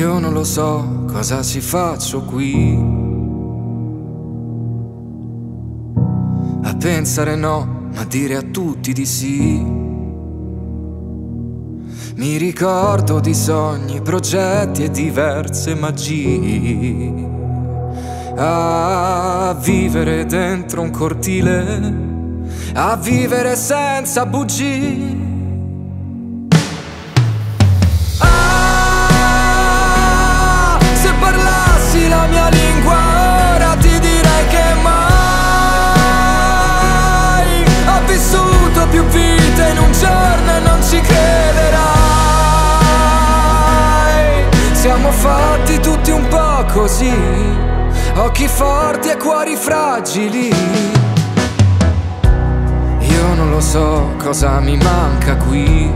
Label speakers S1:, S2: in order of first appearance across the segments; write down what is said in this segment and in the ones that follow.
S1: Io non lo so cosa ci faccio qui, a pensare no, ma dire a tutti di sì. Mi ricordo di sogni, progetti e diverse magie, a vivere dentro un cortile, a vivere senza bugie. Se parlassi la mia lingua ora ti direi che mai ho vissuto più vite in un giorno e non ci crederai. Siamo fatti tutti un po' così, occhi forti e cuori fragili. Io non lo so cosa mi manca qui,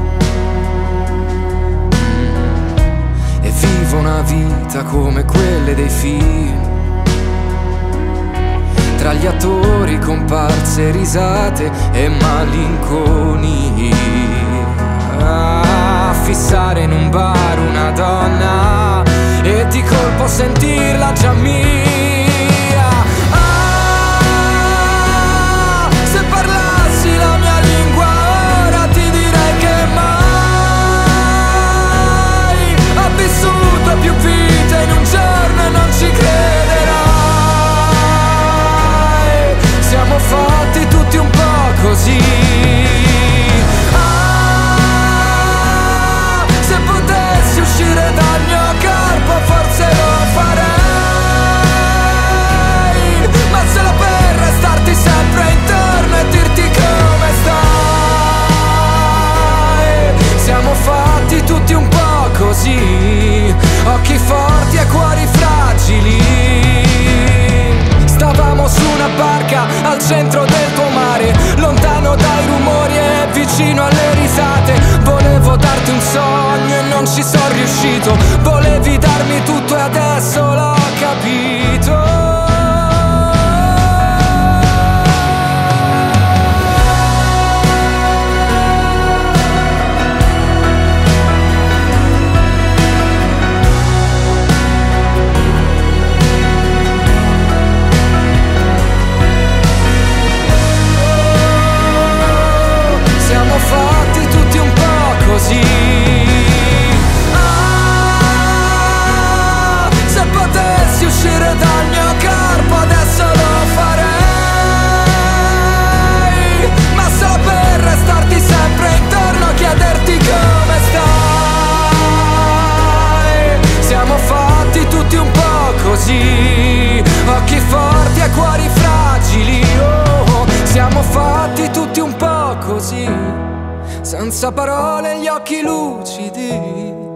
S1: e vivo una vita come quelle dei film, tra gli attori, comparse, risate e malinconia. Fissare in un bar una donna e di colpo sentirla già mia. Se parlassi la mia lingua ora ti direi che mai ho vissuto più vite in un giorno e non ci crederai. Siamo fatti tutti un po' così. Uscire dal mio corpo forse lo farei, ma solo per restarti sempre intorno e dirti come stai. Siamo fatti tutti un po' così, occhi forti e cuori fragili. Stavamo su una barca al centro del tuo mare, lontano dai rumori e vicino alle risate. Volevo darti un sogno e non ci sono riuscito. Volevi darmi tutto e adesso l'ho capito. Siamo fatti tutti un po' così. Se potessi uscire dal mio corpo adesso lo farei, ma solo per restarti sempre intorno, chiederti come stai. Siamo fatti tutti un po' così, occhi forti e cuori fragili. Oh, siamo fatti tutti un po' così, senza parole, gli occhi lucidi.